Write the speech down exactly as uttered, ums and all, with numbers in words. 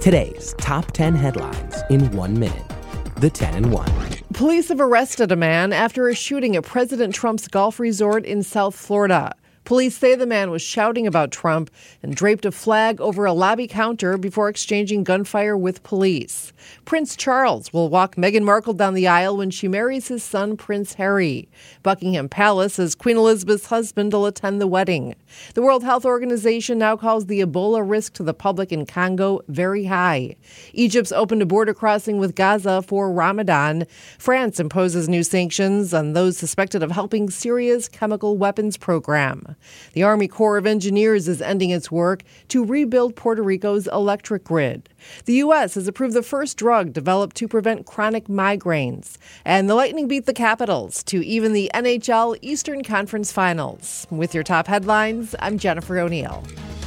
Today's top ten headlines in one minute. The ten and one. Police have arrested a man after a shooting at President Trump's golf resort in South Florida. Police say the man was shouting about Trump and draped a flag over a lobby counter before exchanging gunfire with police. Prince Charles will walk Meghan Markle down the aisle when she marries his son, Prince Harry. Buckingham Palace says Queen Elizabeth's husband will attend the wedding. The World Health Organization now calls the Ebola risk to the public in Congo very high. Egypt's opened a border crossing with Gaza for Ramadan. France imposes new sanctions on those suspected of helping Syria's chemical weapons program. The Army Corps of Engineers is ending its work to rebuild Puerto Rico's electric grid. The U S has approved the first drug developed to prevent chronic migraines. And the Lightning beat the Capitals to even the N H L Eastern Conference Finals. With your top headlines, I'm Jennifer O'Neill.